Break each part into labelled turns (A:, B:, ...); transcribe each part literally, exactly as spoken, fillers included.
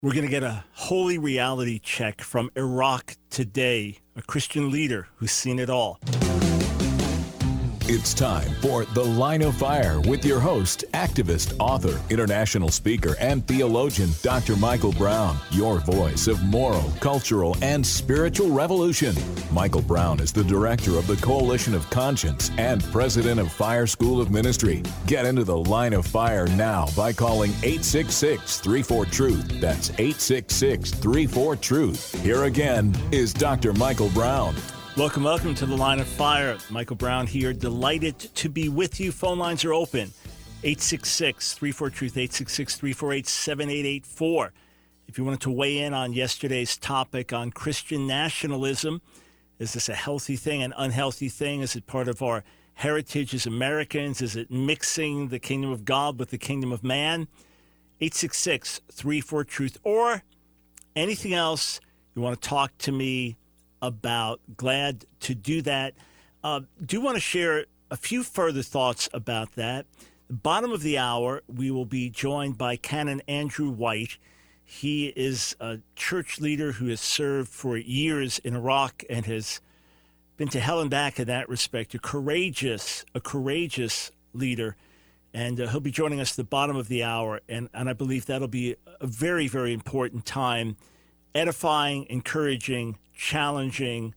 A: We're going to get a holy reality check from Iraq today, a Christian leader who's seen it all.
B: It's time for The Line of Fire with your host, activist, author, international speaker, and theologian, Doctor Michael Brown, your voice of moral, cultural, and spiritual revolution. Michael Brown is the director of the Coalition of Conscience and president of Fire School of Ministry. Get into The Line of Fire now by calling eight six six, three four, truth. That's eight six six, three four, truth. Here again is Doctor Michael Brown.
A: Welcome, welcome to The Line of Fire. Michael Brown here, delighted to be with you. Phone lines are open, eight six six, three four, truth, eight six six, three four eight, seven eight eight four. If you wanted to weigh in on yesterday's topic on Christian nationalism, is this a healthy thing, an unhealthy thing? Is it part of our heritage as Americans? Is it mixing the kingdom of God with the kingdom of man? eight six six, three four, truth, or anything else you want to talk to me about, glad to do that. Uh, do want to share a few further thoughts about that. The bottom of the hour, we will be joined by Canon Andrew White. He is a church leader who has served for years in Iraq and has been to hell and back in that respect. A courageous, a courageous leader. And uh, he'll be joining us at the bottom of the hour. And, and I believe that'll be a very, very important time, edifying, encouraging, challenging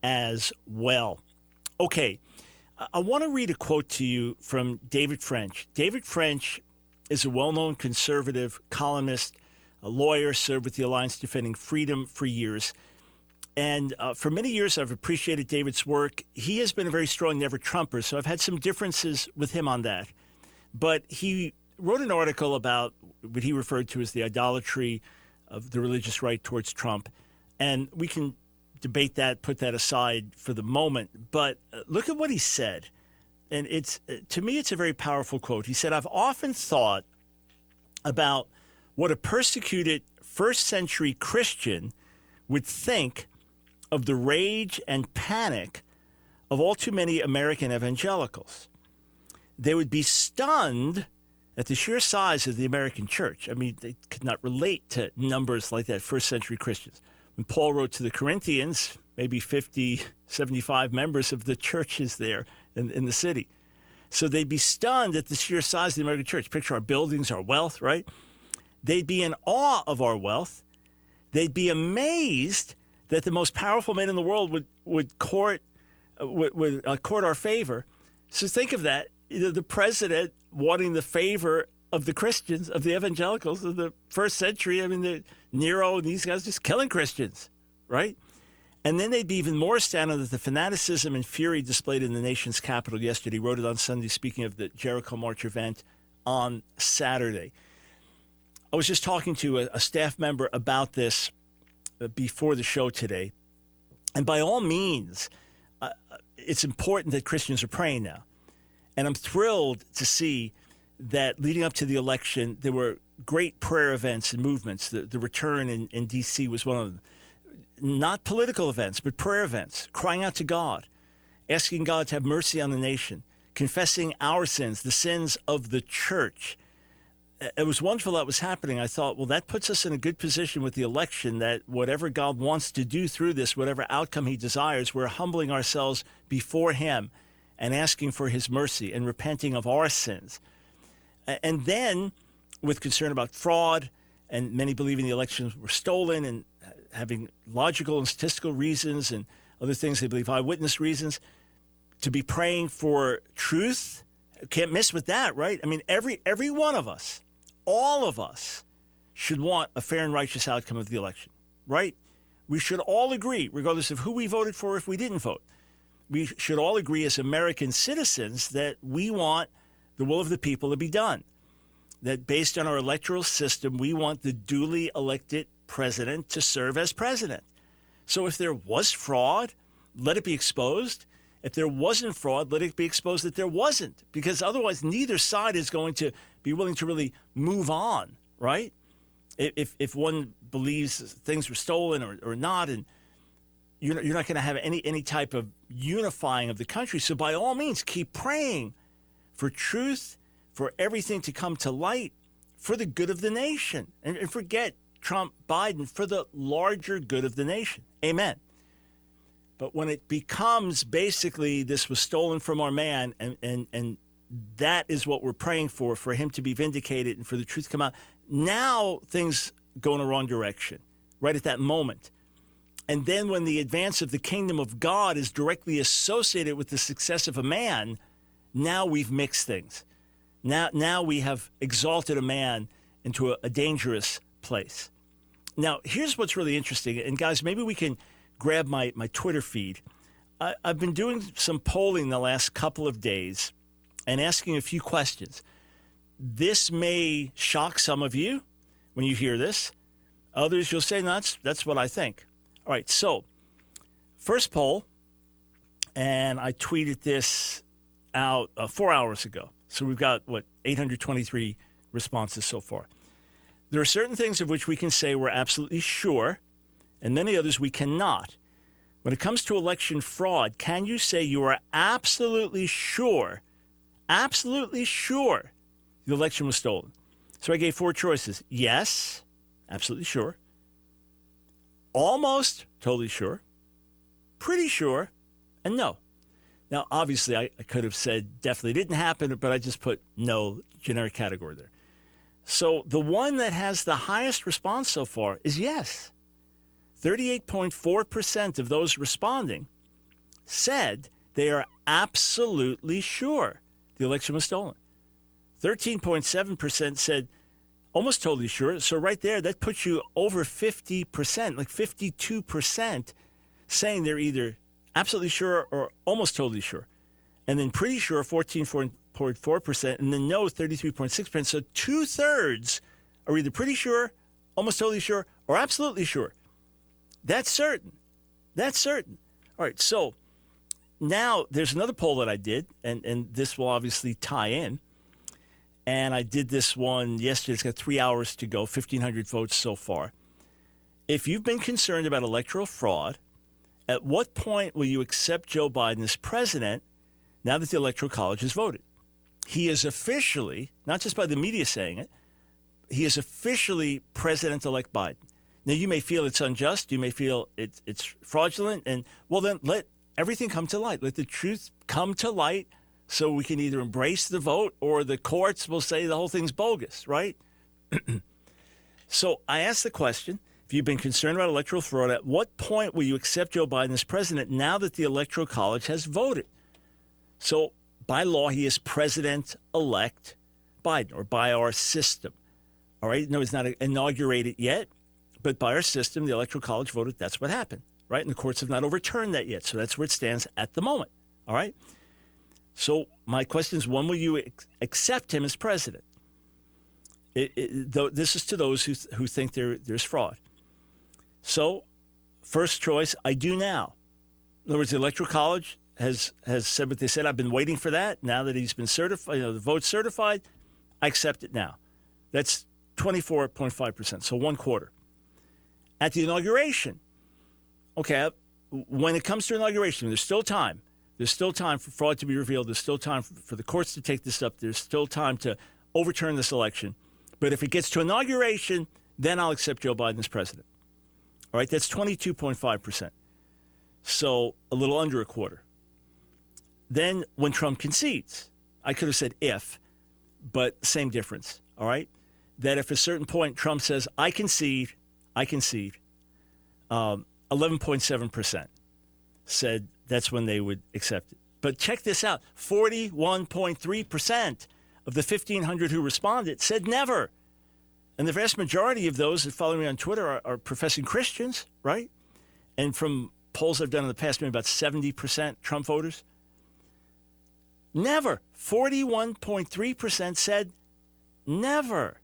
A: as well. Okay, I want to read a quote to you from David French. David French is a well-known conservative columnist, a lawyer, served with the Alliance Defending Freedom for years. And uh, for many years, I've appreciated David's work. He has been a very strong never-Trumper, so I've had some differences with him on that. But he wrote an article about what he referred to as the idolatry of the religious right towards Trump. And we can debate that, put that aside for the moment. But look at what he said. And it's, to me, it's a very powerful quote. He said, "I've often thought about what a persecuted first century Christian would think of the rage and panic of all too many American evangelicals. They would be stunned at the sheer size of the American church." I mean, they could not relate to numbers like that, first century Christians. When Paul wrote to the Corinthians, maybe fifty, seventy-five members of the churches there in, in the city. So they'd be stunned at the sheer size of the American church. Picture our buildings, our wealth, right? They'd be in awe of our wealth. They'd be amazed that the most powerful man in the world would, would court uh, would, would uh, court our favor. So think of that. You know, the president wanting the favor of the Christians, of the evangelicals of the first century. I mean, the, Nero and these guys just killing Christians, right? And then they'd be even more astounded at the fanaticism and fury displayed in the nation's capital yesterday. He wrote it on Sunday, speaking of the Jericho March event on Saturday. I was just talking to a, a staff member about this before the show today. And by all means, uh, it's important that Christians are praying now. And I'm thrilled to see that leading up to the election, there were great prayer events and movements. The, the return in, in D C was one of them. Not political events, but prayer events, crying out to God, asking God to have mercy on the nation, confessing our sins, the sins of the church. It was wonderful that was happening. I thought, well, that puts us in a good position with the election, that whatever God wants to do through this, whatever outcome he desires, we're humbling ourselves before him and asking for his mercy and repenting of our sins. And then, with concern about fraud, and many believing the elections were stolen and having logical and statistical reasons and other things, they believe eyewitness reasons, to be praying for truth. Can't miss with that, right? I mean, every every one of us, all of us, should want a fair and righteous outcome of the election, right? We should all agree, regardless of who we voted for, if we didn't vote. We should all agree as American citizens that we want the will of the people to be done. That based on our electoral system, we want the duly elected president to serve as president. So if there was fraud, let it be exposed. If there wasn't fraud, let it be exposed that there wasn't. Because otherwise, neither side is going to be willing to really move on, right? If if one believes things were stolen or, or not, and you're not, you're not going to have any, any type of unifying of the country. So by all means, keep praying for truth, for everything to come to light, for the good of the nation. And, and forget Trump, Biden for the larger good of the nation. Amen. But when it becomes basically this was stolen from our man, and, and, and that is what we're praying for, for him to be vindicated and for the truth to come out, now things go in the wrong direction right at that moment. And then when the advance of the kingdom of God is directly associated with the success of a man, now we've mixed things. Now, now we have exalted a man into a, a dangerous place. Now, here's what's really interesting. And guys, maybe we can grab my, my Twitter feed. I, I've been doing some polling the last couple of days and asking a few questions. This may shock some of you when you hear this. Others, you'll say, no, that's, that's what I think. All right, so first poll, and I tweeted this out uh, four hours ago. So we've got, what, eight hundred twenty-three responses so far. There are certain things of which we can say we're absolutely sure, and many others we cannot. When it comes to election fraud, can you say you are absolutely sure, absolutely sure the election was stolen? So I gave four choices. Yes, absolutely sure. Almost totally sure. Pretty sure. And no. Now, obviously, I, I could have said definitely didn't happen, but I just put no generic category there. So the one that has the highest response so far is yes. thirty-eight point four percent of those responding said they are absolutely sure the election was stolen. thirteen point seven percent said almost totally sure. So right there, that puts you over fifty percent, like fifty-two percent saying they're either absolutely sure or almost totally sure. And then pretty sure, fourteen point four percent, and then no, thirty-three point six percent. So two-thirds are either pretty sure, almost totally sure, or absolutely sure. That's certain. That's certain. All right, so now there's another poll that I did, and, and this will obviously tie in. And I did this one yesterday. It's got three hours to go, fifteen hundred votes so far. If you've been concerned about electoral fraud, at what point will you accept Joe Biden as president now that the Electoral College has voted? He is officially, not just by the media saying it, he is officially President-elect Biden. Now, you may feel it's unjust. You may feel it's, it's fraudulent. And, well, then let everything come to light. Let the truth come to light so we can either embrace the vote or the courts will say the whole thing's bogus, right? So I asked the question, if you've been concerned about electoral fraud, at what point will you accept Joe Biden as president now that the Electoral College has voted? So by law, he is President-elect Biden, or by our system. All right? No, he's not inaugurated yet, but by our system, the Electoral College voted. That's what happened, right? And the courts have not overturned that yet. So that's where it stands at the moment. All right? So my question is, when will you ex- accept him as president? It, it, th- this is to those who, th- who think there, there's fraud. So first choice, I do now. In other words, the Electoral College has, has said what they said. I've been waiting for that. Now that he's been certified, you know, the vote's certified, I accept it now. That's twenty-four point five percent, so one quarter. At the inauguration, okay, when it comes to inauguration, there's still time. There's still time for fraud to be revealed. There's still time for the courts to take this up. There's still time to overturn this election. But if it gets to inauguration, then I'll accept Joe Biden as president. All right, that's twenty-two point five percent. So a little under a quarter. Then when Trump concedes, I could have said if, but same difference, all right? That if at a certain point Trump says, I concede, I concede, um, eleven point seven percent said that's when they would accept it. But check this out, forty-one point three percent of the fifteen hundred who responded said never. And the vast majority of those that follow me on Twitter are, are professing Christians, right? And from polls I've done in the past, maybe about seventy percent Trump voters. Never. forty-one point three percent said never.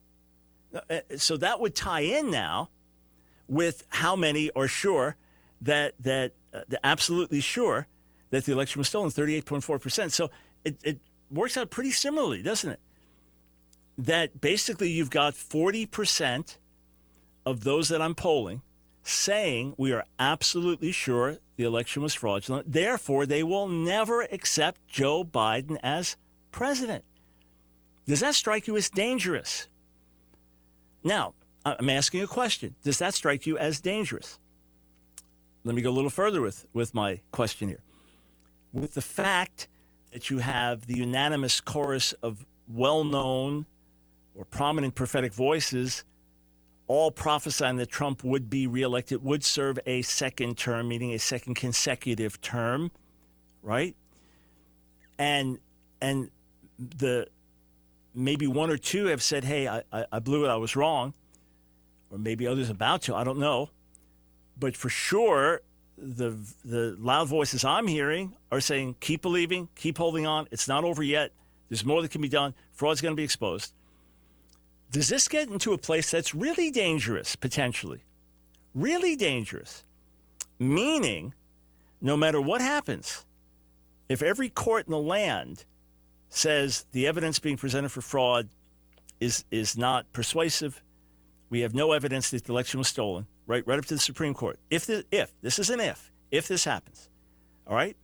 A: So that would tie in now with how many are sure that, that uh, they're absolutely sure that the election was stolen, thirty-eight point four percent. So it, it works out pretty similarly, doesn't it? That basically you've got forty percent of those that I'm polling saying we are absolutely sure the election was fraudulent. Therefore, they will never accept Joe Biden as president. Does that strike you as dangerous? Now, I'm asking a question. Does that strike you as dangerous? Let me go a little further with, with my question here. With the fact that you have the unanimous chorus of well-known or prominent prophetic voices all prophesying that Trump would be reelected, would serve a second term, meaning a second consecutive term, right? And and the maybe one or two have said, hey, I, I, I blew it, I was wrong. Or maybe others about to, I don't know. But for sure, the the loud voices I'm hearing are saying, keep believing, keep holding on. It's not over yet. There's more that can be done. Fraud's going to be exposed. Does this get into a place that's really dangerous, potentially? Really dangerous. Meaning, no matter what happens, if every court in the land says the evidence being presented for fraud is is not persuasive, we have no evidence that the election was stolen, right, right up to the Supreme Court. If, the, if this is an if, if this happens, all right?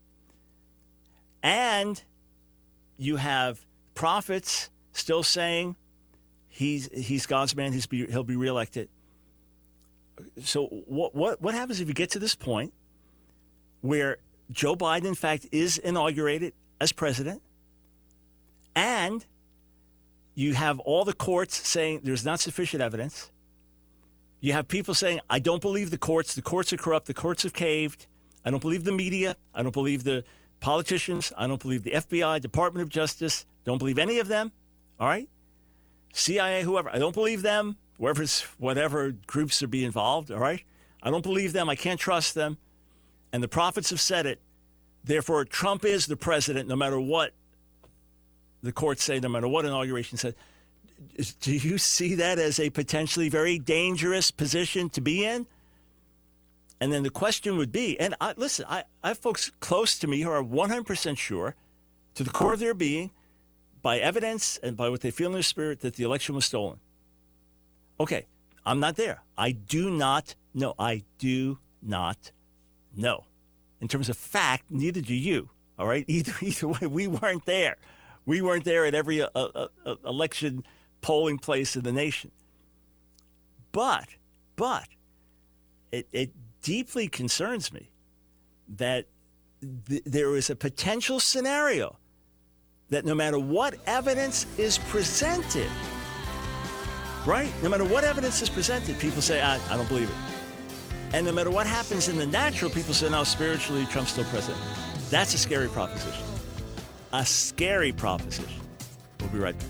A: And you have prophets still saying he's he's God's man, he's be, he'll be reelected. So what what what happens if you get to this point where Joe Biden, in fact, is inaugurated as president, and you have all the courts saying there's not sufficient evidence? You have people saying, I don't believe the courts. The courts are corrupt. The courts have caved. I don't believe the media. I don't believe the politicians. I don't believe the F B I, Department of Justice. Don't believe any of them. All right? C I A, whoever. I don't believe them. Whoever's, whatever groups are be involved. All right? I don't believe them. I can't trust them. And the prophets have said it. Therefore, Trump is the president no matter what the courts say, no matter what inauguration said. Do you see that as a potentially very dangerous position to be in? And then the question would be, and I, listen, I, I have folks close to me who are one hundred percent sure, to the core of their being, by evidence and by what they feel in their spirit, that the election was stolen. Okay, I'm not there. I do not know. I do not know. In terms of fact, neither do you, all right? Either, either way, we weren't there. We weren't there at every uh, uh, uh, election polling place in the nation. But, but, it, it deeply concerns me that th- there is a potential scenario that no matter what evidence is presented, right? No matter what evidence is presented, people say, I, I don't believe it. And no matter what happens in the natural, people say, no, spiritually, Trump's still president. That's a scary proposition. A scary proposition. We'll be right back.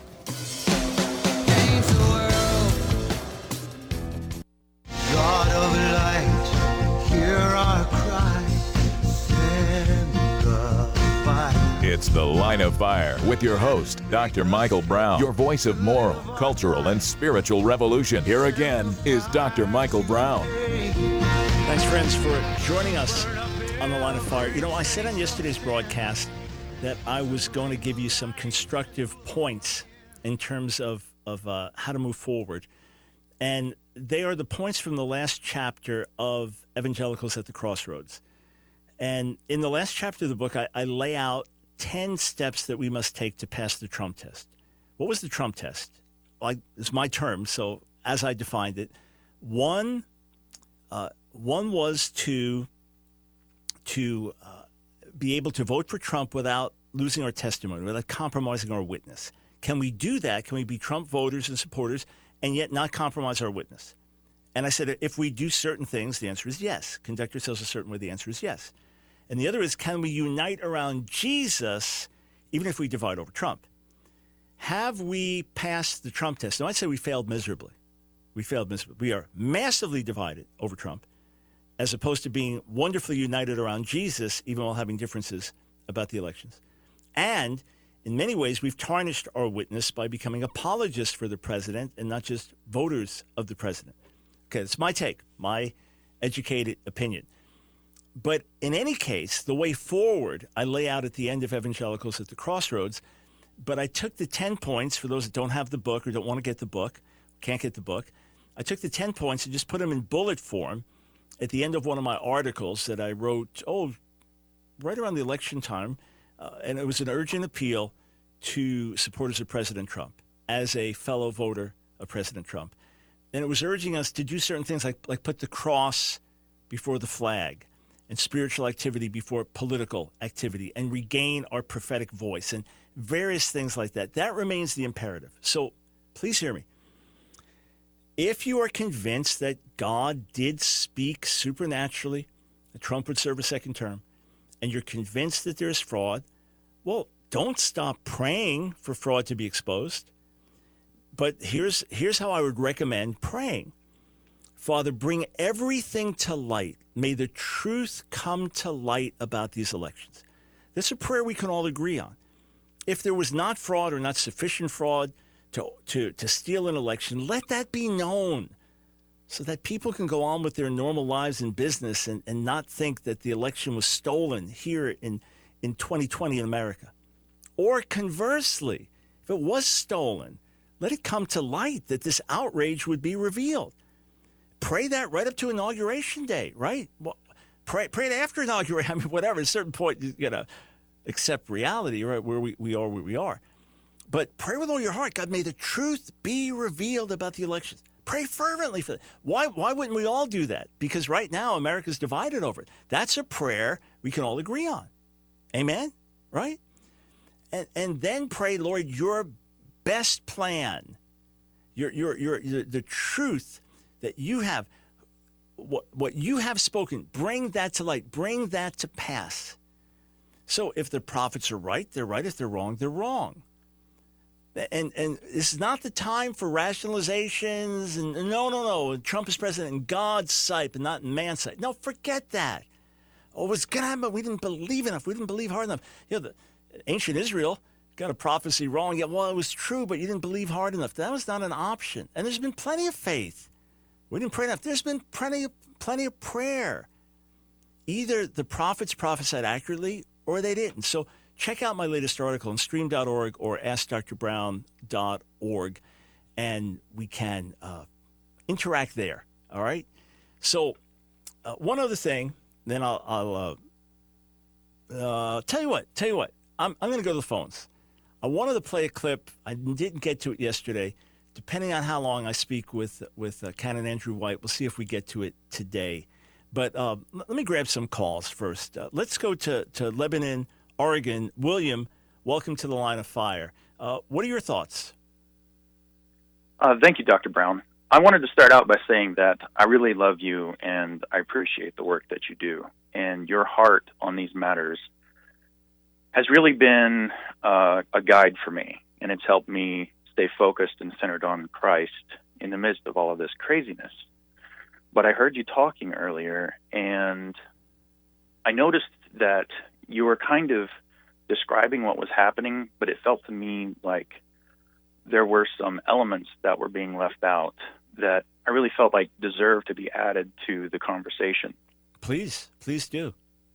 C: God of light, hear our cry, send the fire.
B: It's The Line of Fire with your host, Doctor Michael Brown, your voice of moral, cultural, and spiritual revolution. Here again is Doctor Michael Brown.
A: Thanks, friends, for joining us on The Line of Fire. You know, I said on yesterday's broadcast that I was going to give you some constructive points in terms of, of uh, how to move forward. And they are the points from the last chapter of Evangelicals at the Crossroads. And in the last chapter of the book, I, I lay out ten steps that we must take to pass the Trump test. What was the Trump test? Well, I, it's my term, so as I defined it, one, uh, one was to, to uh, be able to vote for Trump without losing our testimony, without compromising our witness. Can we do that? Can we be Trump voters and supporters and yet not compromise our witness? And I said, if we do certain things, the answer is yes. Conduct ourselves a certain way, the answer is yes. And the other is, can we unite around Jesus, even if we divide over Trump? Have we passed the Trump test? Now, I'd say we failed miserably. We failed miserably. We are massively divided over Trump, as opposed to being wonderfully united around Jesus, even while having differences about the elections. And in many ways, we've tarnished our witness by becoming apologists for the president and not just voters of the president. Okay, that's my take, my educated opinion. But in any case, the way forward, I lay out at the end of Evangelicals at the Crossroads, but I took the ten points for those that don't have the book or don't want to get the book, can't get the book. I took the ten points and just put them in bullet form at the end of one of my articles that I wrote, oh, right around the election time, uh, and it was an urgent appeal to supporters of President Trump as a fellow voter of President Trump. and it was urging us to do certain things like like put the cross before the flag and spiritual activity before political activity and regain our prophetic voice and various things like that. That remains the imperative. So please hear me. If you are convinced that God did speak supernaturally, that Trump would serve a second term, and you're convinced that there's fraud, well, don't stop praying for fraud to be exposed. But here's here's how I would recommend praying. Father, bring everything to light. May the truth come to light about these elections. That's a prayer we can all agree on. If there was not fraud or not sufficient fraud to, to, to steal an election, let that be known so that people can go on with their normal lives and business and, and not think that the election was stolen here in, in twenty twenty in America. Or conversely, if it was stolen, let it come to light that this outrage would be revealed. Pray that right up to Inauguration Day, right? Well, pray, pray it after Inauguration. I mean, whatever. At a certain point, you got to accept reality, right, where we, we are where we are. But pray with all your heart. God, may the truth be revealed about the elections. Pray fervently for that. Why, why wouldn't we all do that? Because right now, America's divided over it. That's a prayer we can all agree on. Amen? Right? And, and then pray, Lord, your best plan, your, your, your, your, the truth that you have, what, what you have spoken, bring that to light, bring that to pass. So if the prophets are right, they're right. If they're wrong, they're wrong. And and this is not the time for rationalizations and no, no, no, Trump is president in God's sight, but not in man's sight. No, forget that. Oh, it was going to happen, but we didn't believe enough. We didn't believe hard enough. You know, the ancient Israel got a prophecy wrong. Yeah, well, it was true, but you didn't believe hard enough. That was not an option. And there's been plenty of faith. We didn't pray enough. There's been plenty of, plenty of prayer. Either the prophets prophesied accurately or they didn't. So check out my latest article on stream dot org or ask dr brown dot org, and we can uh, interact there, all right? So uh, one other thing, then I'll, I'll uh, uh, tell you what, tell you what, I'm, I'm going to go to the phones. I wanted to play a clip. I didn't get to it yesterday. Depending on how long I speak with with uh, Canon Andrew White, we'll see if we get to it today. But uh, let me grab some calls first. Uh, let's go to, to Lebanon, Oregon. William, welcome to the Line of Fire. Uh, what are your thoughts?
D: Uh, thank you, Doctor Brown. I wanted to start out by saying that I really love you and I appreciate the work that you do. And your heart on these matters has really been uh, a guide for me, and it's helped me stay focused and centered on Christ in the midst of all of this craziness. But I heard you talking earlier, and I noticed that you were kind of describing what was happening, but it felt to me like there were some elements that were being left out that I really felt like deserved to be added to the conversation.
A: Please, please do.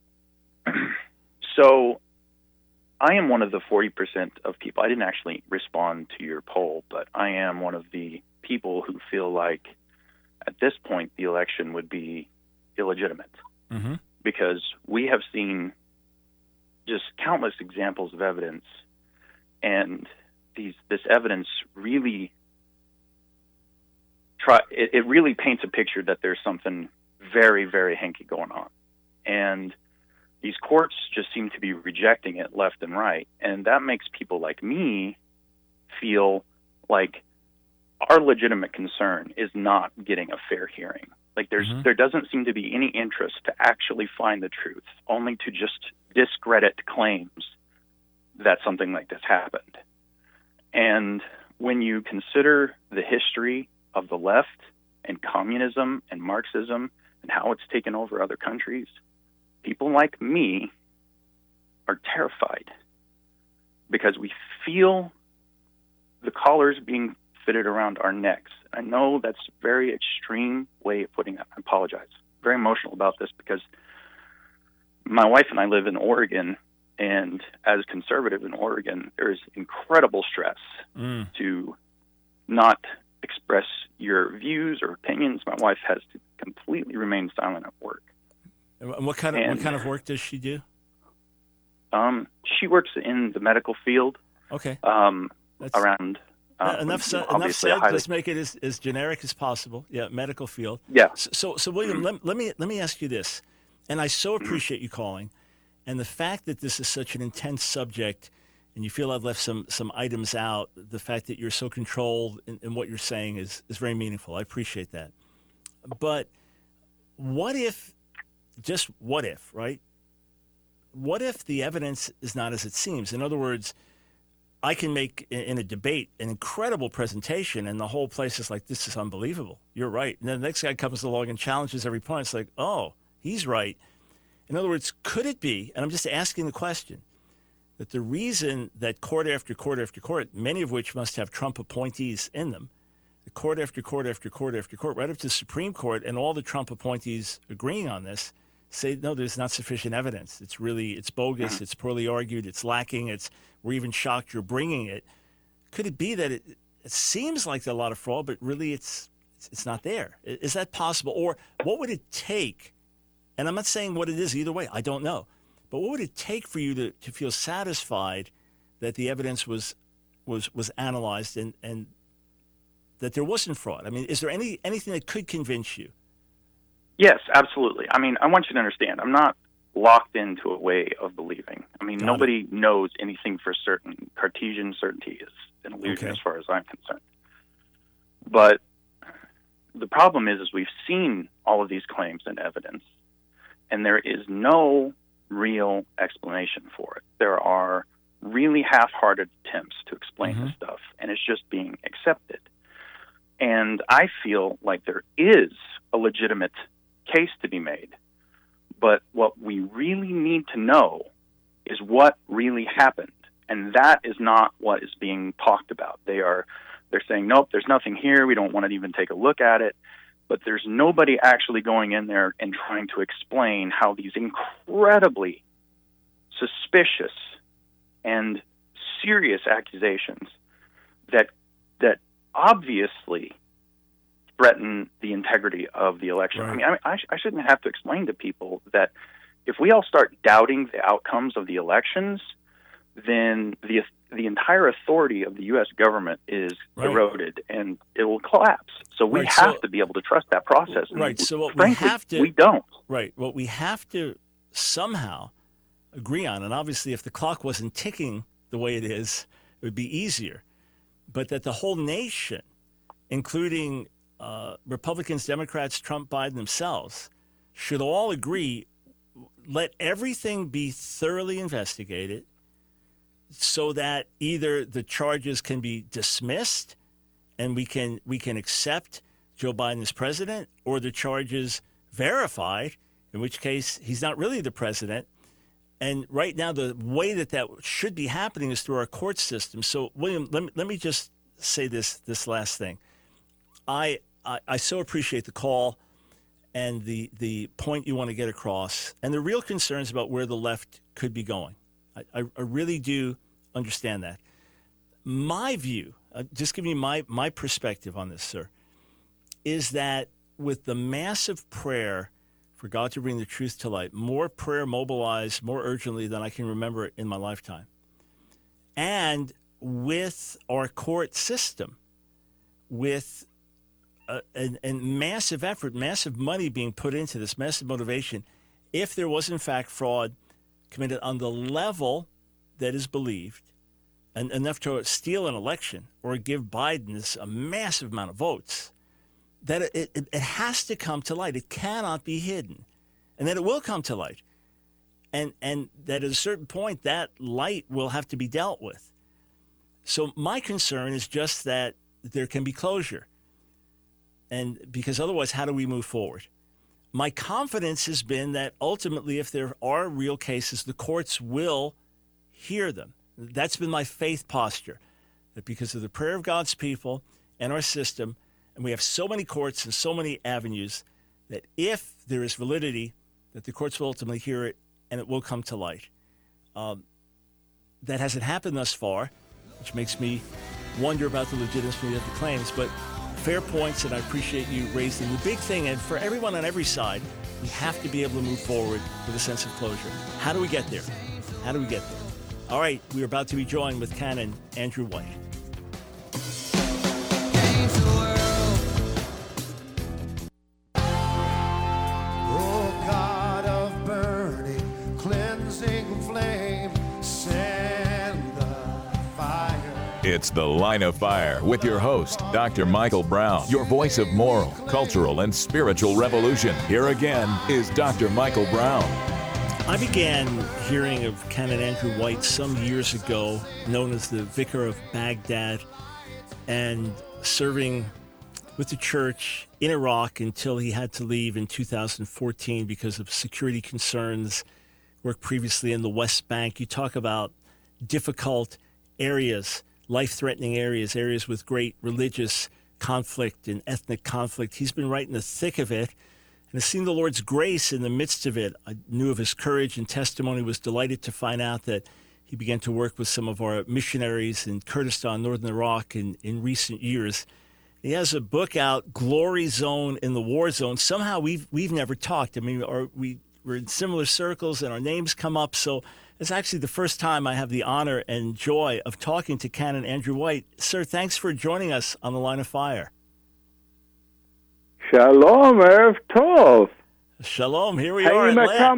D: So I am one of the forty percent of people. I didn't actually respond to your poll, but I am one of the people who feel like at this point the election would be illegitimate, mm-hmm. because we have seen just countless examples of evidence, and these this evidence really try it, it really paints a picture that there's something very, very hanky going on, and these courts just seem to be rejecting it left and right, and that makes people like me feel like our legitimate concern is not getting a fair hearing. Like there's mm-hmm. there doesn't seem to be any interest to actually find the truth, only to just discredit claims that something like this happened. And when you consider the history of the left and communism and Marxism and how it's taken over other countries, people like me are terrified because we feel the collars being fitted around our necks. I know that's a very extreme way of putting it. I apologize. Very emotional about this because my wife and I live in Oregon, and as conservative in Oregon, there's incredible stress mm. to not express your views or opinions. My wife has to completely remain silent at work.
A: And what kind of and, what kind of work does she do?
D: Um, she works in the medical field.
A: Okay.
D: Um, around Uh,
A: enough said. Enough
D: obviously
A: said.
D: highly...
A: Let's make it as, as generic as possible. Yeah, medical field.
D: Yeah.
A: So, so, so William, mm-hmm. let, let me let me ask you this, and I so appreciate you calling, and the fact that this is such an intense subject, and you feel I've left some some items out. The fact that you're so controlled in, in what you're saying is is very meaningful. I appreciate that. But what if, just what if, right? What if the evidence is not as it seems? In other words, I can make in a debate an incredible presentation, and the whole place is like, this is unbelievable. You're right. And then the next guy comes along and challenges every point. It's like, oh, he's right. In other words, could it be, and I'm just asking the question, that the reason that court after court after court, many of which must have Trump appointees in them, the court after court after court after court, right up to the Supreme Court, and all the Trump appointees agreeing on this, say, no, there's not sufficient evidence. It's really, it's bogus, it's poorly argued, it's lacking, it's, we're even shocked you're bringing it. Could it be that it, it seems like there's a lot of fraud, but really it's, it's it's not there? Is that possible? Or what would it take? And I'm not saying what it is either way. I don't know. But what would it take for you to, to feel satisfied that the evidence was was was analyzed and, and that there wasn't fraud? I mean, is there any anything that could convince you?
D: Yes, absolutely. I mean, I want you to understand, I'm not locked into a way of believing. I mean, Got nobody it. knows anything for certain. Cartesian certainty is an illusion okay. as far as I'm concerned. But the problem is, is we've seen all of these claims and evidence, and there is no real explanation for it. There are really half-hearted attempts to explain mm-hmm. this stuff, and it's just being accepted. And I feel like there is a legitimate case to be made, but what we really need to know is what really happened, and that is not what is being talked about. They are they're saying, nope, there's nothing here, we don't want to even take a look at it, but there's nobody actually going in there and trying to explain how these incredibly suspicious and serious accusations that that obviously threaten the integrity of the election. Right. I mean, I, I shouldn't have to explain to people that if we all start doubting the outcomes of the elections, then the the entire authority of the U S government is right. eroded and it will collapse. So we right. have so, to be able to trust that process. And
A: right. So what
D: frankly,
A: we have to
D: we don't.
A: Right. What we have to somehow agree on, and obviously if the clock wasn't ticking the way it is, it would be easier. But that the whole nation, including uh, Republicans, Democrats, Trump, Biden themselves, should all agree, let everything be thoroughly investigated so that either the charges can be dismissed and we can we can accept Joe Biden as president, or the charges verified, in which case he's not really the president. And right now, the way that that should be happening is through our court system. So, William, let me, let me just say this this last thing. I, I I so appreciate the call and the the point you want to get across, and the real concerns about where the left could be going. I, I, I really do understand that. My view, uh, just giving you my, my perspective on this, sir, is that with the massive prayer for God to bring the truth to light, more prayer mobilized more urgently than I can remember in my lifetime, and with our court system, with a, a, a massive effort, massive money being put into this, massive motivation, if there was in fact fraud committed on the level that is believed, and enough to steal an election or give Biden this, a massive amount of votes, that it, it, it has to come to light. It cannot be hidden, and that it will come to light. And, and that at a certain point, that light will have to be dealt with. So my concern is just that there can be closure. And because otherwise, how do we move forward? My confidence has been that ultimately, if there are real cases, the courts will hear them. That's been my faith posture, that because of the prayer of God's people and our system, and we have so many courts and so many avenues, that if there is validity, that the courts will ultimately hear it and it will come to light. Um, that hasn't happened thus far, which makes me wonder about the legitimacy of the claims. But fair points, and I appreciate you raising the big thing. And for everyone on every side, we have to be able to move forward with a sense of closure. How do we get there? How do we get there? All right, we are about to be joined with Canon Andrew White.
B: It's The Line of Fire with your host, Doctor Michael Brown, your voice of moral, cultural, and spiritual revolution. Here again is Doctor Michael Brown.
A: I began hearing of Canon Andrew White some years ago, known as the Vicar of Baghdad, and serving with the church in Iraq until he had to leave in two thousand fourteen because of security concerns. Worked previously in the West Bank. You talk about difficult areas, life-threatening areas, areas with great religious conflict and ethnic conflict. He's been right in the thick of it and has seen the Lord's grace in the midst of it. I knew of his courage and testimony, was delighted to find out that he began to work with some of our missionaries in Kurdistan, northern Iraq, in, in recent years. He has a book out, Glory Zone in the War Zone. Somehow we've we've never talked. I mean, or we, we're in similar circles and our names come up. So it's actually the first time I have the honor and joy of talking to Canon Andrew White. Sir, thanks for joining us on The Line of Fire.
E: Shalom, Erev Tov.
A: Shalom, here we are.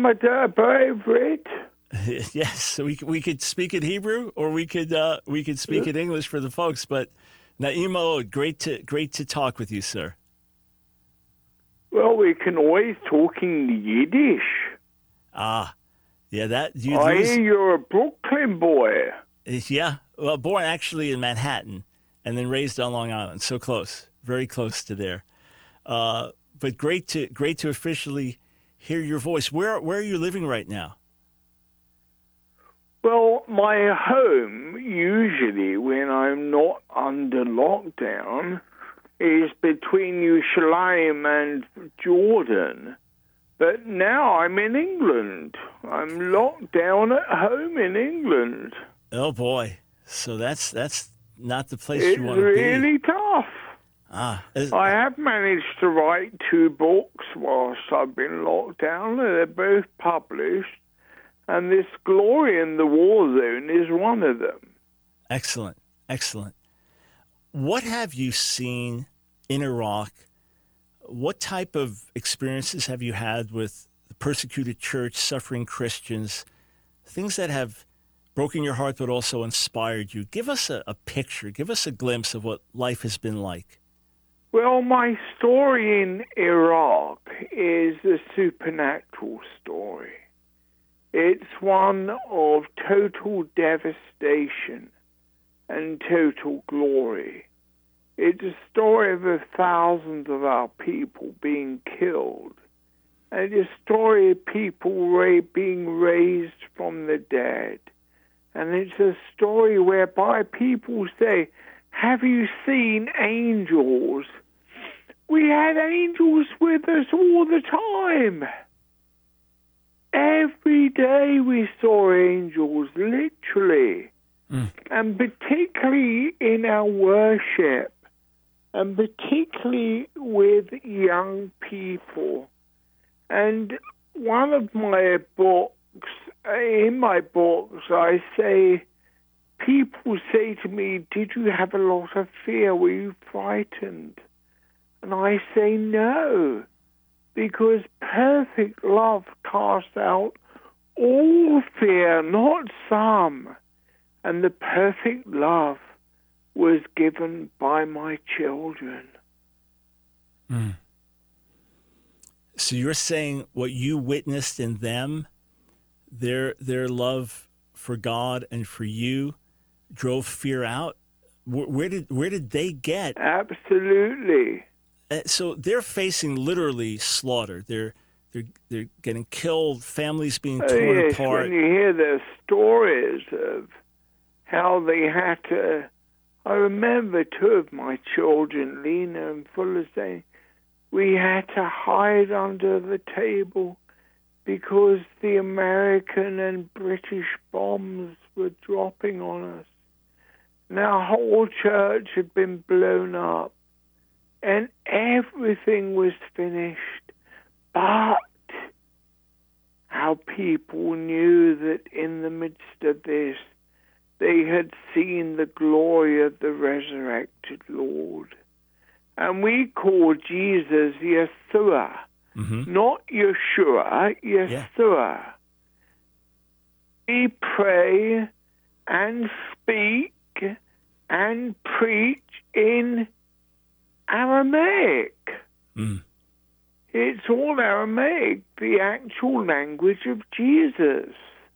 A: Yes, so we we could speak in Hebrew or we could uh, we could speak in English for the folks, but Na'imo, great to great to talk with you, sir.
E: Well, we can always talk in Yiddish.
A: Ah, yeah, that you
E: I
A: lose...
E: hear you're a Brooklyn boy.
A: Yeah, well, born actually in Manhattan and then raised on Long Island, so close, very close to there. Uh, but great to great to officially hear your voice. Where where are you living right now?
E: Well, my home, usually when I'm not under lockdown, is between Yerushalayim and Jordan. But now I'm in England. I'm locked down at home in England.
A: Oh, boy. So that's that's not the place
E: it's
A: you want to be.
E: It's really tough.
A: Ah, is...
E: I have managed to write two books whilst I've been locked down. They're both published. And this Glory in the War Zone is one of them.
A: Excellent, excellent. What have you seen in Iraq? What type of experiences have you had with the persecuted church, suffering Christians, things that have broken your heart but also inspired you? Give us a, a picture, give us a glimpse of what life has been like.
E: Well, my story in Iraq is a supernatural story. It's one of total devastation and total glory. It's a story of the thousands of our people being killed. And it's a story of people ra- being raised from the dead. And it's a story whereby people say, have you seen angels? We had angels with us all the time. Every day we saw angels, literally, mm. and particularly in our worship, and particularly with young people. And one of my books, in my books, I say, people say to me, did you have a lot of fear? Were you frightened? And I say, no. Because perfect love casts out all fear, not some. And the perfect love was given by my children.
A: Mm. So you're saying what you witnessed in them, their their love for God and for you, drove fear out? Where, where did where did they get?
E: Absolutely.
A: Uh, so they're facing literally slaughter. They're they're they're getting killed. Families being torn
E: oh, yes,
A: apart.
E: When you hear their stories of how they had to, I remember two of my children, Lena and Fuller, saying we had to hide under the table because the American and British bombs were dropping on us. And our whole church had been blown up. And everything was finished, but our people knew that in the midst of this, they had seen the glory of the resurrected Lord. And we call Jesus Yeshua, mm-hmm. not Yeshua, Yeshua. Yeah. We pray and speak and preach in Aramaic.
A: Mm.
E: It's all Aramaic, the actual language of Jesus.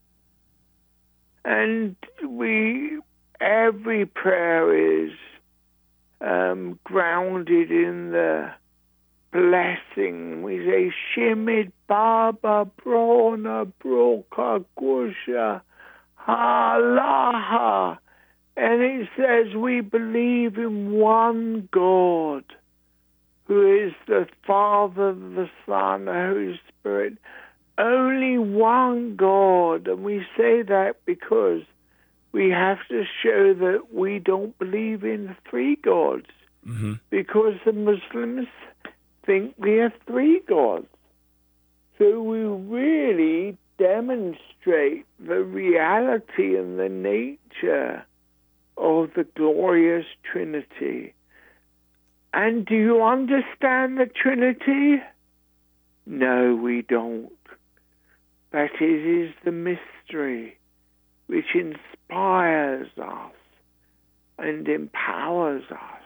E: And we, every prayer is um, grounded in the blessing. We say, Shemit Baba Brona Broka Gusha Halaha. And it says we believe in one God, who is the Father, the Son, the Holy Spirit. Only one God. And we say that because we have to show that we don't believe in three gods.
A: Mm-hmm.
E: Because the Muslims think we have three gods. So we really demonstrate the reality and the nature of the glorious Trinity. And do you understand the Trinity? No, we don't. But it is the mystery which inspires us and empowers us.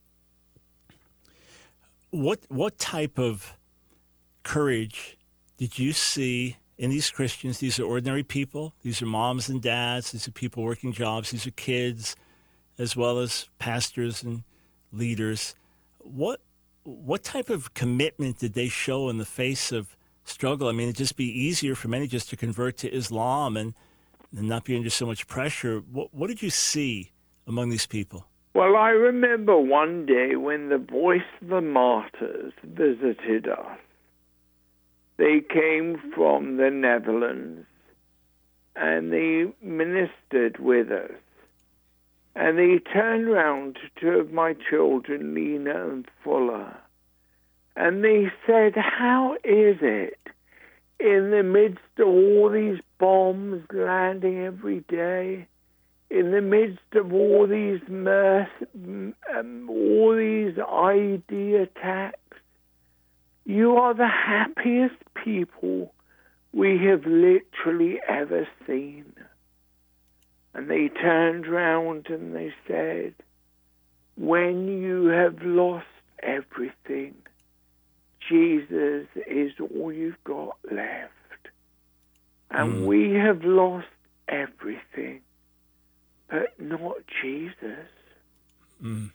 A: What what type of courage did you see in these Christians? These are ordinary people. These are moms and dads. These are people working jobs. These are kids, as well as pastors and leaders. What what type of commitment did they show in the face of struggle? I mean, it'd just be easier for many just to convert to Islam and, and not be under so much pressure. What what did you see among these people?
E: Well, I remember one day when the Voice of the Martyrs visited us. They came from the Netherlands, and they ministered with us. And they turned around to two of my children, Lena and Fuller, and they said, how is it in the midst of all these bombs landing every day, in the midst of all these merc- um, all these I E D attacks, you are the happiest people we have literally ever seen. And they turned round and they said, when you have lost everything, Jesus is all you've got left. And
A: Mm.
E: we have lost everything, but not Jesus.
A: Mm.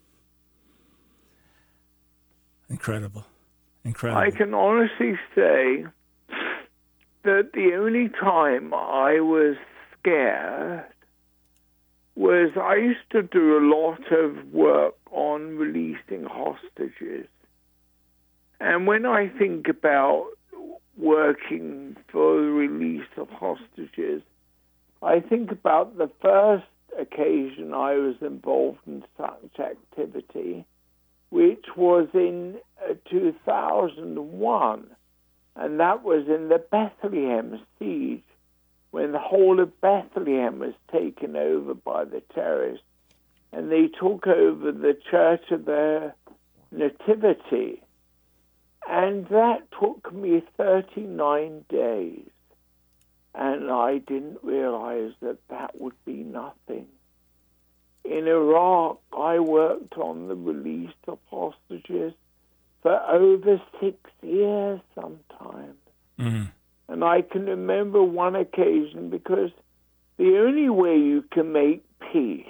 A: Incredible. Incredible.
E: I can honestly say that the only time I was scared was I used to do a lot of work on releasing hostages. And when I think about working for the release of hostages, I think about the first occasion I was involved in such activity, which was in uh, two thousand one, and that was in the Bethlehem siege, when the whole of Bethlehem was taken over by the terrorists, and they took over the Church of the Nativity. And that took me thirty-nine days. And I didn't realize that that would be nothing. In Iraq, I worked on the release of hostages for over six years sometimes.
A: Mm-hmm.
E: And I can remember one occasion, because the only way you can make peace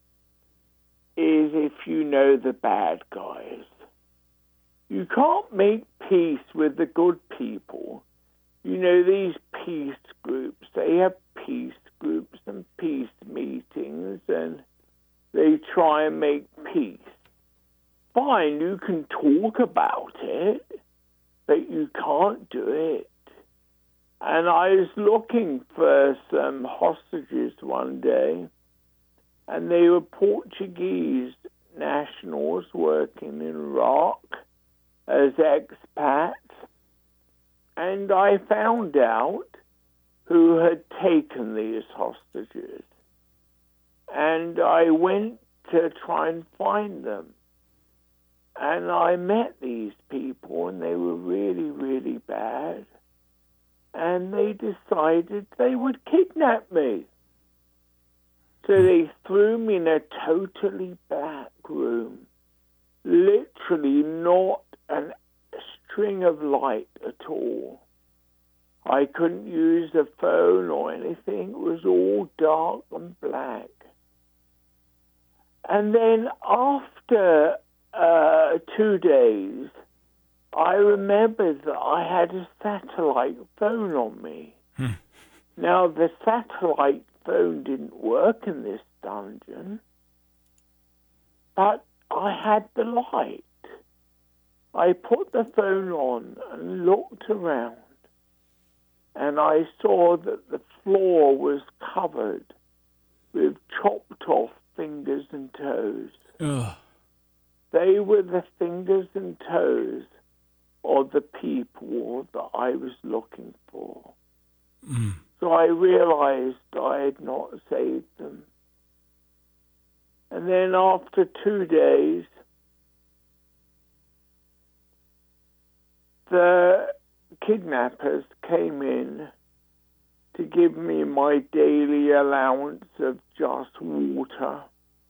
E: is if you know the bad guys. You can't make peace with the good people. You know, these peace groups, they have peace groups and peace meetings, and they try and make peace. Fine, you can talk about it, but you can't do it. And I was looking for some hostages one day, and they were Portuguese nationals working in Iraq as expats. And I found out who had taken these hostages. And I went to try and find them. And I met these people, and they were really, really bad. And they decided they would kidnap me. So they threw me in a totally black room, literally not a string of light at all. I couldn't use a phone or anything. It was all dark and black. And then after uh, two days, I remembered that I had a satellite phone on me. Hmm. Now, the satellite phone didn't work in this dungeon, but I had the light. I put the phone on and looked around, and I saw that the floor was covered with chopped off fingers and toes. Ugh. They were the fingers and toes of the people that I was looking for. Mm. So I realized I had not saved them. And then after two days, the kidnappers came in to give me my daily allowance of just water.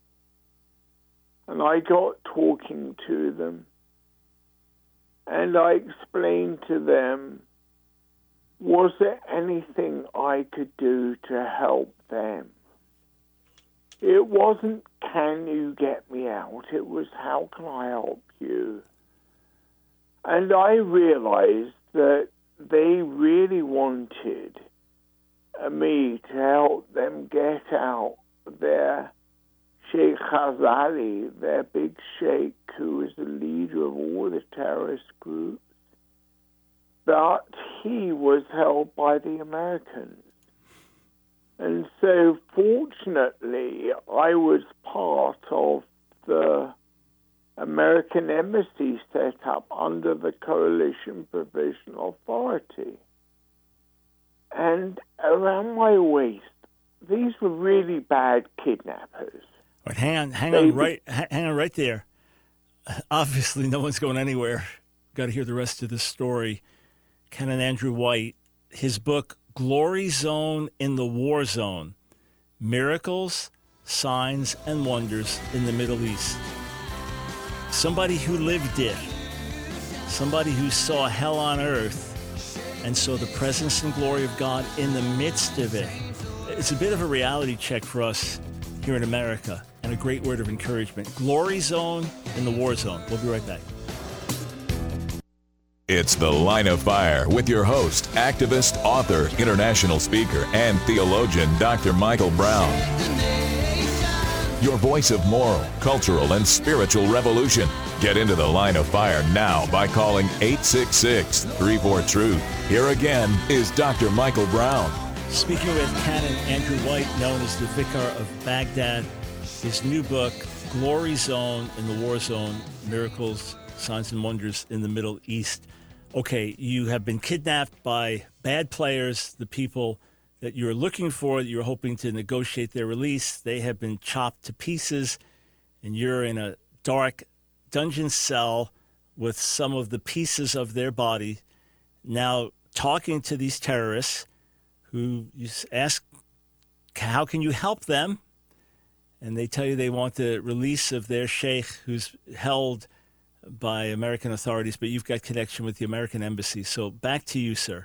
E: And I got talking to them. And I explained to them, was there anything I could do to help them? It wasn't, can you get me out? It was, how can I help you? And I realized that they really wanted me to help them get out their Sheikh Khazali, their big sheikh who was the leader of all the terrorist groups. But he was held by the Americans. And so, fortunately, I was part of the American embassy set up under the Coalition Provisional Authority. And around my waist, these were really bad kidnappers.
A: Right, hang on, hang on, right, hang on, right there. Obviously, no one's going anywhere. Got to hear the rest of this story. Canon Andrew White, his book, Glory Zone in the War Zone, Miracles, Signs, and Wonders in the Middle East. Somebody who lived it, somebody who saw hell on earth and saw the presence and glory of God in the midst of it. It's a bit of a reality check for us here in America and a great word of encouragement. Glory Zone in the War Zone. We'll be right back.
B: It's The Line of Fire with your host, activist, author, international speaker, and theologian, Doctor Michael Brown. Your voice of moral, cultural, and spiritual revolution. Get into The Line of Fire now by calling eight six six, three four, truth. Here again is Doctor Michael Brown.
A: Speaking with Canon Andrew White, known as the Vicar of Baghdad, his new book, Glory Zone in the War Zone, Miracles, Signs, and Wonders in the Middle East. Okay, you have been kidnapped by bad players, the people that you're looking for, that you're hoping to negotiate their release. They have been chopped to pieces, and you're in a dark dungeon cell with some of the pieces of their body. Now, talking to these terrorists who you ask, how can you help them? And they tell you they want the release of their sheikh who's held by American authorities, but you've got connection with the American embassy. So back to you, sir.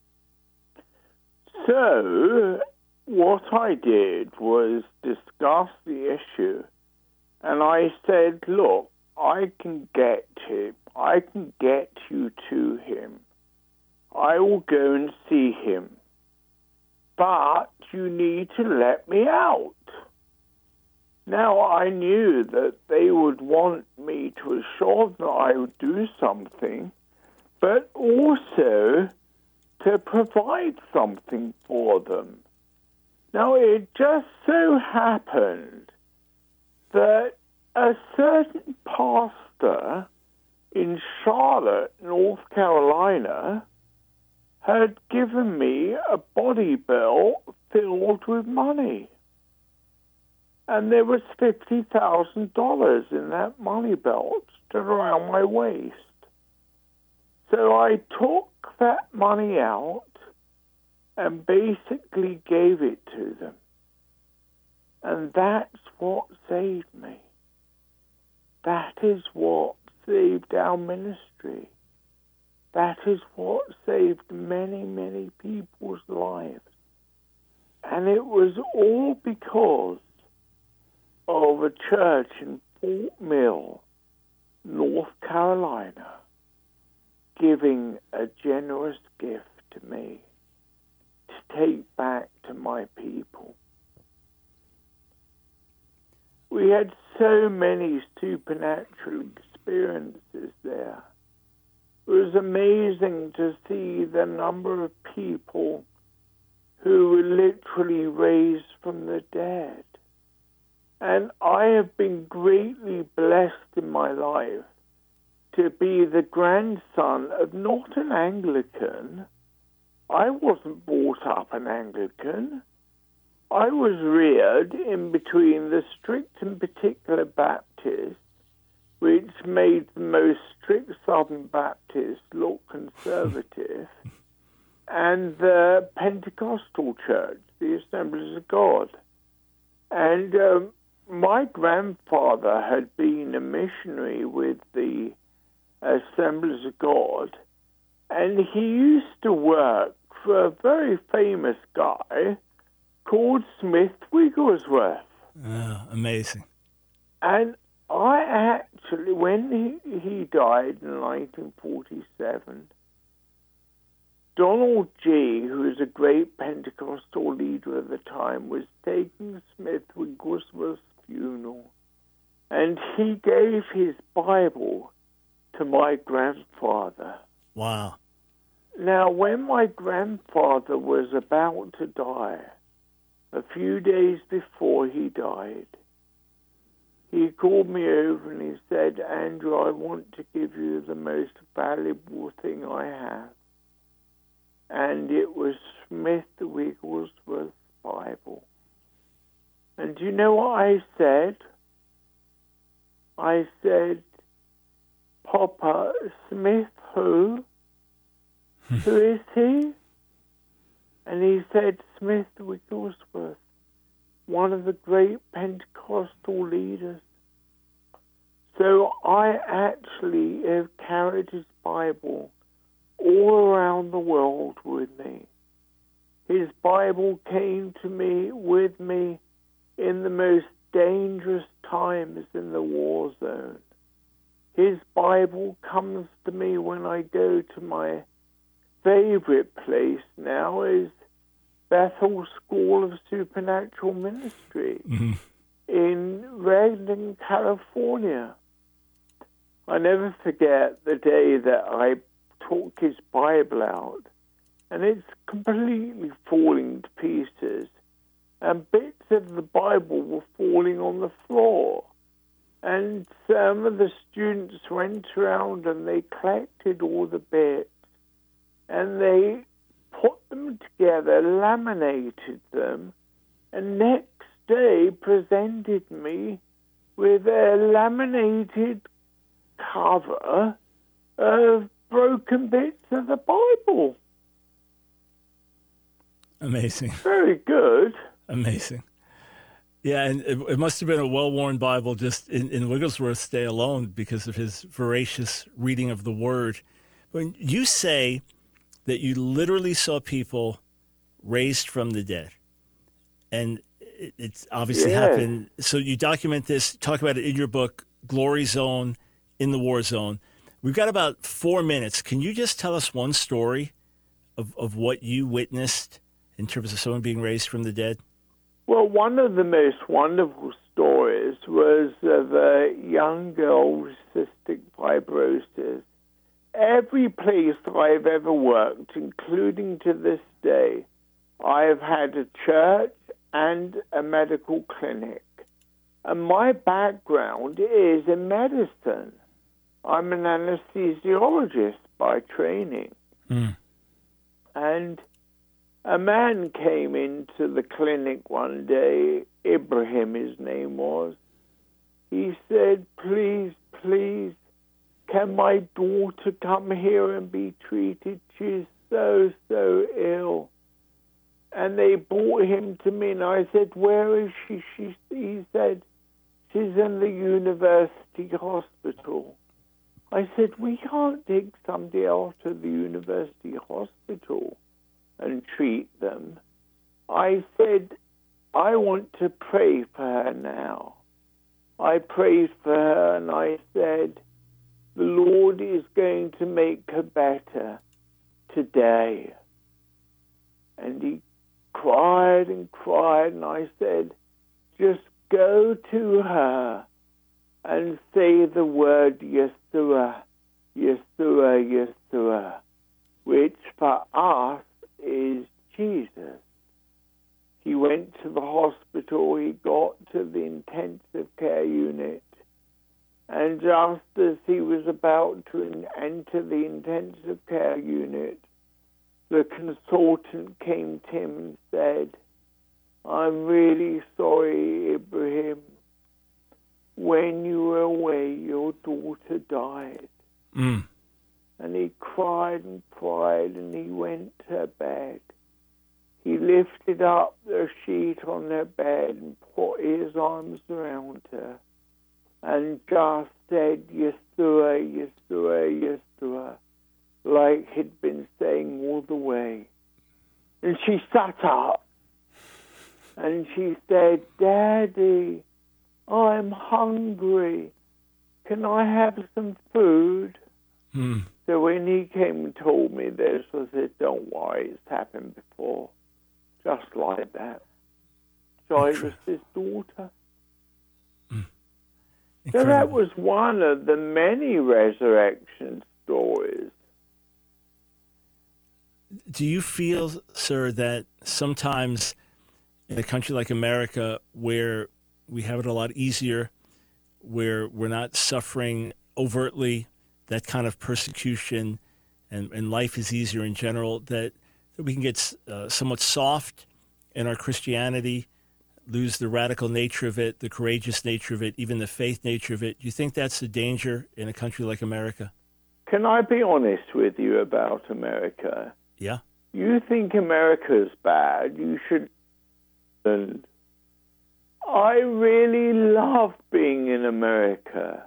E: So what I did was discuss the issue, and I said, look, I can get him. I can get you to him. I will go and see him. But you need to let me out. Now, I knew that they would want me to assure them that I would do something, but also to provide something for them. Now, it just so happened that a certain pastor in Charlotte, North Carolina, had given me a body belt filled with money. And there was fifty thousand dollars in that money belt stood around my waist. So I took that money out and basically gave it to them. And that's what saved me. That is what saved our ministry. That is what saved many, many people's lives. And it was all because of a church in Fort Mill, North Carolina, giving a generous gift to me to take back to my people. We had so many supernatural experiences there. It was amazing to see the number of people who were literally raised from the dead. And I have been greatly blessed in my life to be the grandson of not an Anglican. I wasn't brought up an Anglican. I was reared in between the strict and particular Baptists, which made the most strict Southern Baptists look conservative, and the Pentecostal church, the Assemblies of God. And um, my grandfather had been a missionary with the Assemblies of God, and he used to work for a very famous guy called Smith Wigglesworth.
A: Oh, amazing.
E: And I actually, when he, he died in nineteen forty-seven, Donald G., who was a great Pentecostal leader at the time, was taking Smith Wigglesworth's funeral, and he gave his Bible to my grandfather.
A: Wow.
E: Now, when my grandfather was about to die, a few days before he died, he called me over and he said, Andrew, I want to give you the most valuable thing I have. And it was Smith Wigglesworth's Bible. And do you know what I said? I said, Papa, Smith who? Who is he? And he said, Smith Wigglesworth, one of the great Pentecostal leaders. So I actually have carried his Bible all around the world with me. His Bible came to me with me in the most dangerous times in the war zone. His Bible comes to me when I go to my favorite place now is Bethel School of Supernatural Ministry mm-hmm. in Redlands, California. I never forget the day that I took his Bible out, and it's completely falling to pieces, and bits of the Bible were falling on the floor. And some of the students went around and they collected all the bits, and they put them together, laminated them, and next day presented me with a laminated cover of broken bits of the Bible.
A: Amazing.
E: Very good.
A: Amazing. Yeah, and it, it must have been a well-worn Bible just in, in Wigglesworth's day alone because of his voracious reading of the Word. When you say that you literally saw people raised from the dead, and it, it's obviously
E: yes.
A: happened. So you document this, talk about it in your book, Glory Zone in the War Zone. We've got about four minutes. Can you just tell us one story of, of what you witnessed in terms of someone being raised from the dead?
E: Well, one of the most wonderful stories was of a young girl with cystic fibrosis. Every place I've ever worked, including to this day, I have had a church and a medical clinic. And my background is in medicine. I'm an anesthesiologist by training. Mm. And a man came into the clinic one day, Ibrahim his name was. He said, please, please, can my daughter come here and be treated? She's so, so ill. And And they brought him to me, and I said, where is she? she? He said, she's in the university hospital. I said, we can't take somebody out of the university hospital and treat them. I said, I want to pray for her now. I prayed for her, and I said, the Lord is going to make her better today. And he cried and cried, and I said, just go to her and say the word Yeshua, Yeshua, Yeshua, which for us is Jesus. He went to the hospital, he got to the intensive care unit, and just as he was about to enter the intensive care unit, the consultant came to him and said, I'm really sorry, Ibrahim. When you were away, your daughter died.
A: Mm.
E: And he cried and cried, and he went to her bed. He lifted up the sheet on her bed and put his arms around her and just said, Yeshua, Yeshua, Yeshua, like he'd been saying all the way. And she sat up and she said, Daddy, I'm hungry. Can I have some food?
A: Hmm.
E: So when he came and told me this, I said, don't worry, it's happened before. Just like that. So I was his daughter.
A: Mm.
E: So that was one of the many resurrection stories.
A: Do you feel, sir, that sometimes in a country like America, where we have it a lot easier, where we're not suffering overtly that kind of persecution, and, and life is easier in general, that, that we can get uh, somewhat soft in our Christianity, lose the radical nature of it, the courageous nature of it, even the faith nature of it? Do you think that's a danger in a country like America?
E: Can I be honest with you about America?
A: Yeah.
E: You think America's bad, you should... And I really love being in America.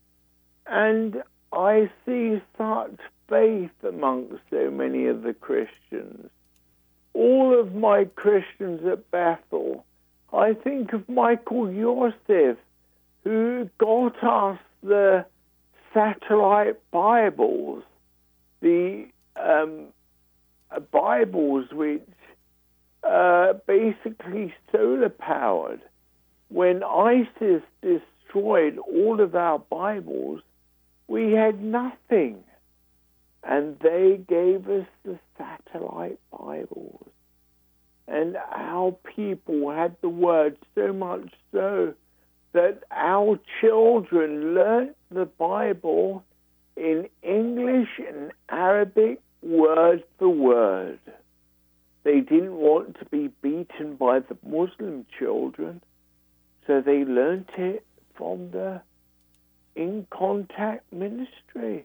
E: And I see such faith amongst so many of the Christians. All of my Christians at Bethel, I think of Michael Yosef, who got us the satellite Bibles, the um, Bibles which uh, basically solar-powered. When ISIS destroyed all of our Bibles, we had nothing. And they gave us the satellite Bibles. And our people had the word, so much so that our children learnt the Bible in English and Arabic, word for word. They didn't want to be beaten by the Muslim children, so they learnt it from the In Contact ministry.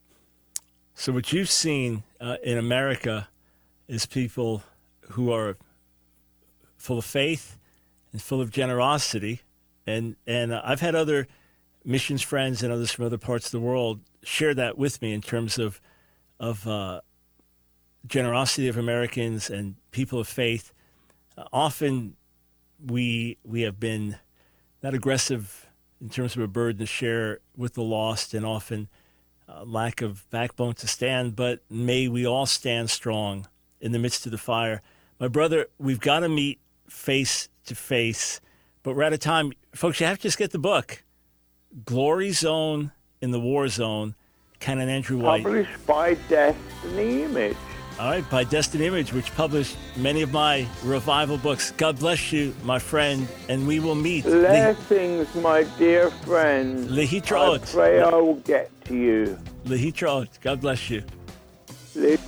A: So what you've seen uh, in America is people who are full of faith and full of generosity. And, and uh, I've had other missions friends and others from other parts of the world share that with me in terms of, of uh, generosity of Americans and people of faith. Uh, often we we have been not aggressive in terms of a burden to share with the lost, and often uh, lack of backbone to stand, but may we all stand strong in the midst of the fire. My brother, we've got to meet face to face, but we're out of time. Folks, you have to just get the book, Glory Zone in the War Zone, Ken and Andrew White.
E: Published by Destiny Image.
A: All right, by Destiny Image, which published many of my revival books. God bless you, my friend, and we will meet.
E: Blessings, my dear friend.
A: Lehitraot.
E: I pray I will get to you.
A: Lehitraot. God bless you.
E: Le-